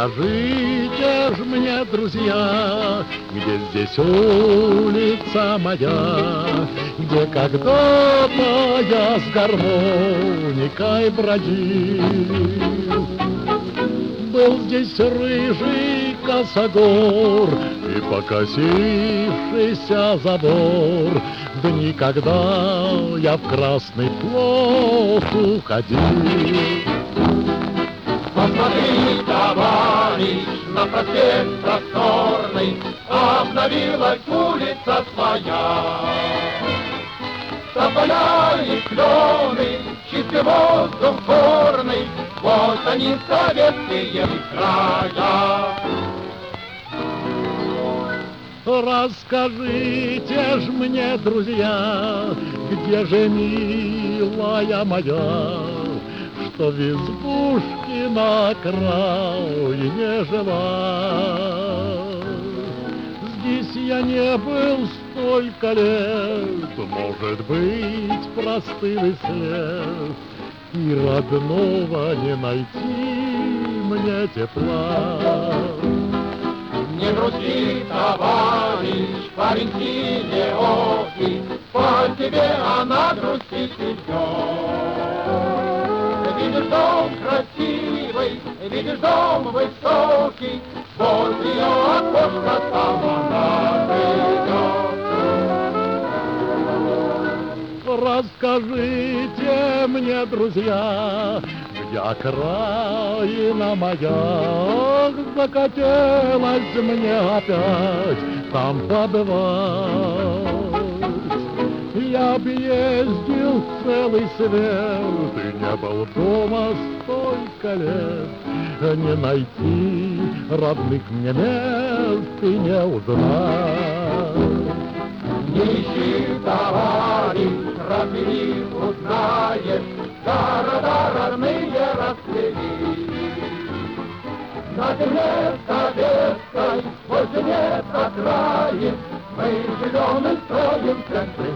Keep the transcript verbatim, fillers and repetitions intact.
Скажите ж мне, друзья, где здесь улица моя, где когда-то я с гармоникой бродил. Был здесь рыжий косогор и покосившийся забор, да никогда я в красный плот уходил. Посмотри, товарищ, на проспект просторный обновилась улица своя. Тополя и клены, чистый воздух горный, вот они, советские края. Расскажите ж мне, друзья, где же милая моя, что в избушке на окраине жила. Здесь я не был столько лет, может быть, простыл и след, и родного не найти мне тепла. Не грусти, товарищ, парень синеокий, по тебе она грустит идет. Видишь дом красивый, видишь дом высокий, вот ее окошко там она живет. Расскажите мне, друзья, где окраина моя, захотелось мне опять там побывать. Я объездил целый свет и не был дома столько лет. Не найти родных мне мест и не узнать. Не ищи, товарищ, разве их узнаешь, города родные расцвели. На земле советской больше нет окраин, мы живем и строим центры